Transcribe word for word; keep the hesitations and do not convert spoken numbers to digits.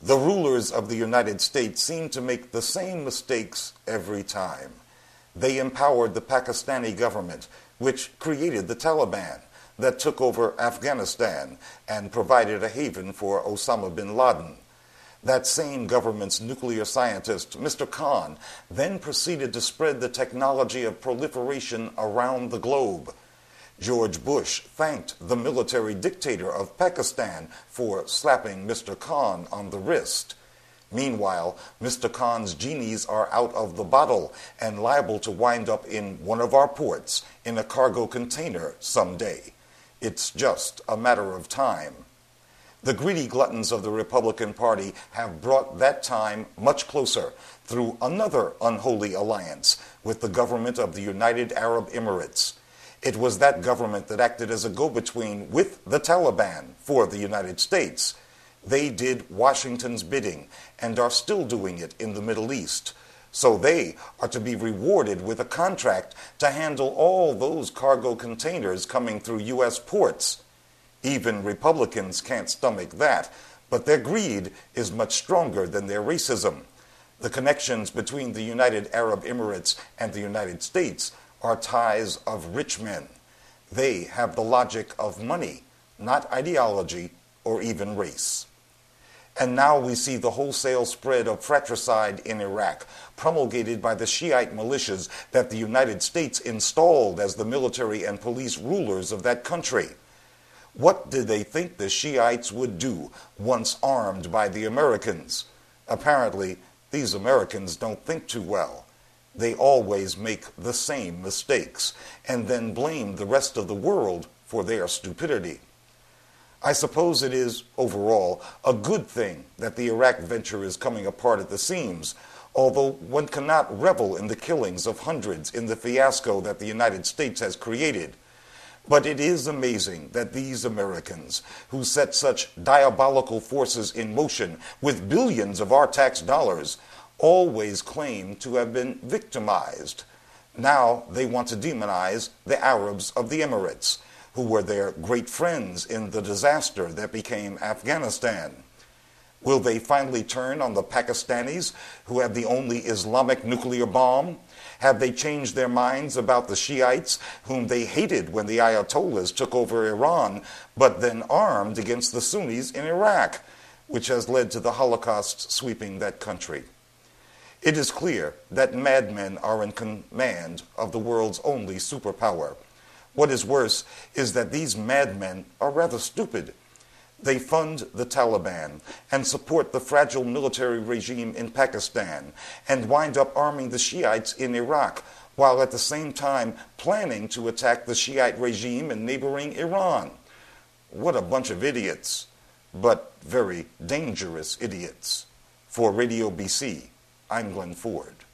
The rulers of the United States seem to make the same mistakes every time. They empowered the Pakistani government, which created the Taliban, that took over Afghanistan and provided a haven for Osama bin Laden. That same government's nuclear scientist, Mister Khan, then proceeded to spread the technology of proliferation around the globe. George Bush thanked the military dictator of Pakistan for slapping Mister Khan on the wrist. Meanwhile, Mister Khan's genies are out of the bottle and liable to wind up in one of our ports in a cargo container someday. It's just a matter of time. The greedy gluttons of the Republican Party have brought that time much closer through another unholy alliance with the government of the United Arab Emirates. It was that government that acted as a go-between with the Taliban for the United States. They did Washington's bidding and are still doing it in the Middle East. So they are to be rewarded with a contract to handle all those cargo containers coming through U S ports. Even Republicans can't stomach that, but their greed is much stronger than their racism. The connections between the United Arab Emirates and the United States are ties of rich men. They have the logic of money, not ideology or even race. And now we see the wholesale spread of fratricide in Iraq, promulgated by the Shiite militias that the United States installed as the military and police rulers of that country. What did they think the Shiites would do once armed by the Americans? Apparently, these Americans don't think too well. They always make the same mistakes and then blame the rest of the world for their stupidity. I suppose it is, overall, a good thing that the Iraq venture is coming apart at the seams, although one cannot revel in the killings of hundreds in the fiasco that the United States has created. But it is amazing that these Americans, who set such diabolical forces in motion with billions of our tax dollars, always claim to have been victimized. Now they want to demonize the Arabs of the Emirates, who were their great friends in the disaster that became Afghanistan. Will they finally turn on the Pakistanis, who have the only Islamic nuclear bomb? Have they changed their minds about the Shiites, whom they hated when the Ayatollahs took over Iran, but then armed against the Sunnis in Iraq, which has led to the Holocaust sweeping that country? It is clear that madmen are in command of the world's only superpower. What is worse is that these madmen are rather stupid. They fund the Taliban and support the fragile military regime in Pakistan and wind up arming the Shiites in Iraq, while at the same time planning to attack the Shiite regime in neighboring Iran. What a bunch of idiots, but very dangerous idiots. For Radio B C, I'm Glenn Ford.